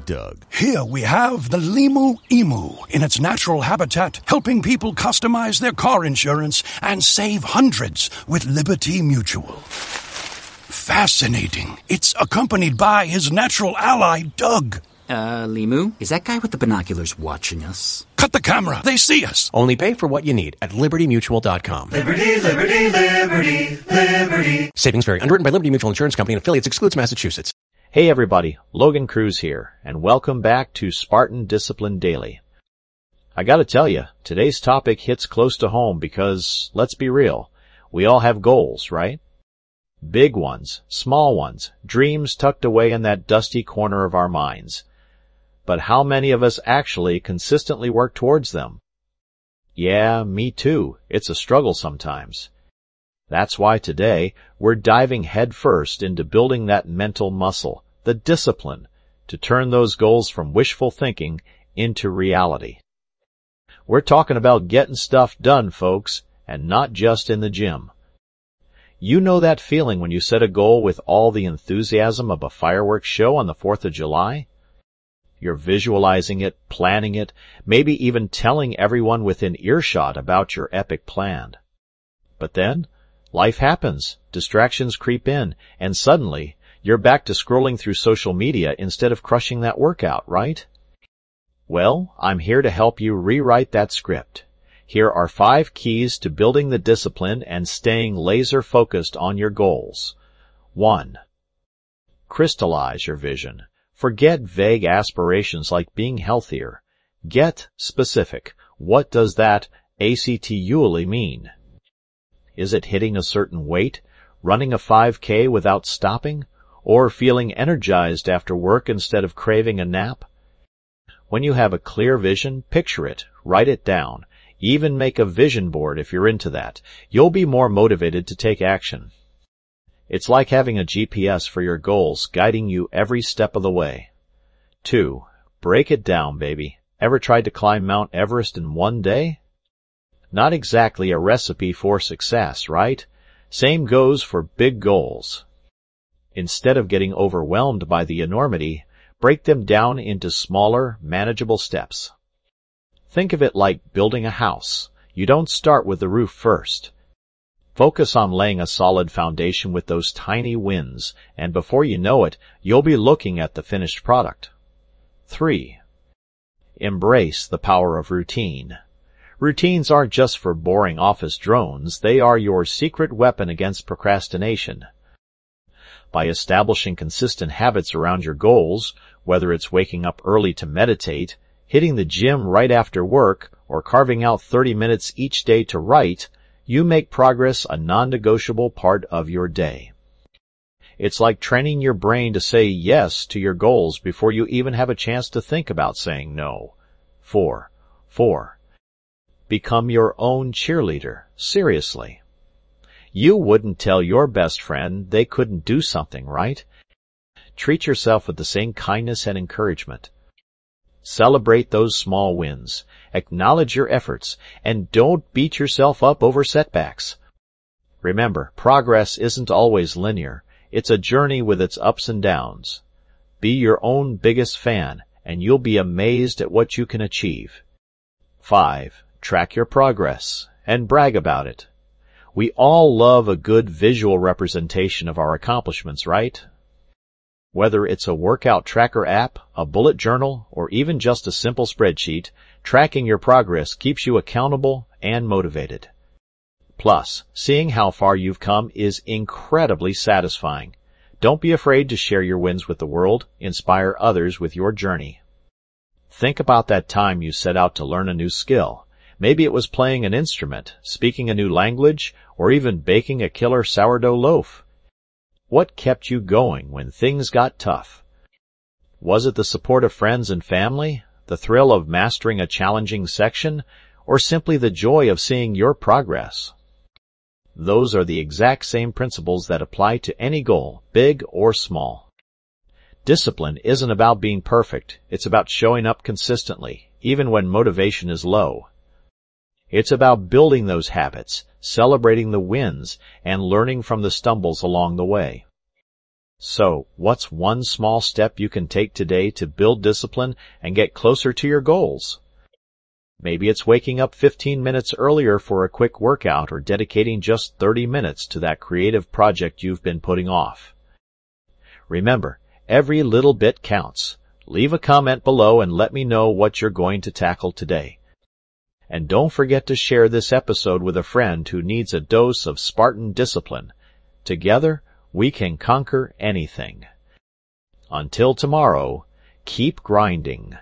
Doug. Here we have the Limu Emu in its natural habitat, helping people customize their car insurance and save hundreds with Liberty Mutual. Fascinating. It's accompanied by his natural ally, Doug. Limu, is that guy with the binoculars watching us? Cut the camera. They see us. Only pay for what you need at LibertyMutual.com. Liberty, liberty, liberty, liberty. Savings vary. Underwritten by Liberty Mutual Insurance Company and affiliates. Excludes Massachusetts. Hey everybody, Logan Cruz here, and welcome back to Spartan Discipline Daily. I gotta tell you, today's topic hits close to home because, let's be real, we all have goals, right? Big ones, small ones, dreams tucked away in that dusty corner of our minds. But how many of us actually consistently work towards them? Yeah, me too. It's a struggle sometimes. That's why today we're diving headfirst into building that mental muscle, the discipline, to turn those goals from wishful thinking into reality. We're talking about getting stuff done, folks, and not just in the gym. You know that feeling when you set a goal with all the enthusiasm of a fireworks show on the 4th of July? You're visualizing it, planning it, maybe even telling everyone within earshot about your epic plan. But then, life happens, distractions creep in, and suddenly, you're back to scrolling through social media instead of crushing that workout, right? Well, I'm here to help you rewrite that script. Here are 5 keys to building the discipline and staying laser-focused on your goals. 1. Crystallize your vision. Forget vague aspirations like being healthier. Get specific. What does that ACTUally mean? Is it hitting a certain weight, running a 5K without stopping, or feeling energized after work instead of craving a nap? When you have a clear vision, picture it, write it down, even make a vision board if you're into that. You'll be more motivated to take action. It's like having a GPS for your goals, guiding you every step of the way. 2. Break it down, baby. Ever tried to climb Mount Everest in one day? Not exactly a recipe for success, right? Same goes for big goals. Instead of getting overwhelmed by the enormity, break them down into smaller, manageable steps. Think of it like building a house. You don't start with the roof first. Focus on laying a solid foundation with those tiny wins, and before you know it, you'll be looking at the finished product. 3. Embrace the power of routine. Routines aren't just for boring office drones, they are your secret weapon against procrastination. By establishing consistent habits around your goals, whether it's waking up early to meditate, hitting the gym right after work, or carving out 30 minutes each day to write, you make progress a non-negotiable part of your day. It's like training your brain to say yes to your goals before you even have a chance to think about saying no. 4. Become your own cheerleader. Seriously. You wouldn't tell your best friend they couldn't do something, right? Treat yourself with the same kindness and encouragement. Celebrate those small wins. Acknowledge your efforts, and don't beat yourself up over setbacks. Remember, progress isn't always linear. It's a journey with its ups and downs. Be your own biggest fan, and you'll be amazed at what you can achieve. 5. Track your progress, and brag about it. We all love a good visual representation of our accomplishments, right? Whether it's a workout tracker app, a bullet journal, or even just a simple spreadsheet, tracking your progress keeps you accountable and motivated. Plus, seeing how far you've come is incredibly satisfying. Don't be afraid to share your wins with the world, inspire others with your journey. Think about that time you set out to learn a new skill. Maybe it was playing an instrument, speaking a new language, or even baking a killer sourdough loaf. What kept you going when things got tough? Was it the support of friends and family, the thrill of mastering a challenging section, or simply the joy of seeing your progress? Those are the exact same principles that apply to any goal, big or small. Discipline isn't about being perfect. It's about showing up consistently, even when motivation is low. It's about building those habits, celebrating the wins, and learning from the stumbles along the way. So, what's one small step you can take today to build discipline and get closer to your goals? Maybe it's waking up 15 minutes earlier for a quick workout or dedicating just 30 minutes to that creative project you've been putting off. Remember, every little bit counts. Leave a comment below and let me know what you're going to tackle today. And don't forget to share this episode with a friend who needs a dose of Spartan discipline. Together, we can conquer anything. Until tomorrow, keep grinding.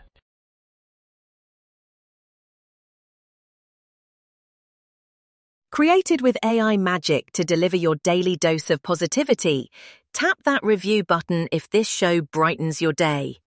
Created with AI magic to deliver your daily dose of positivity, tap that review button if this show brightens your day.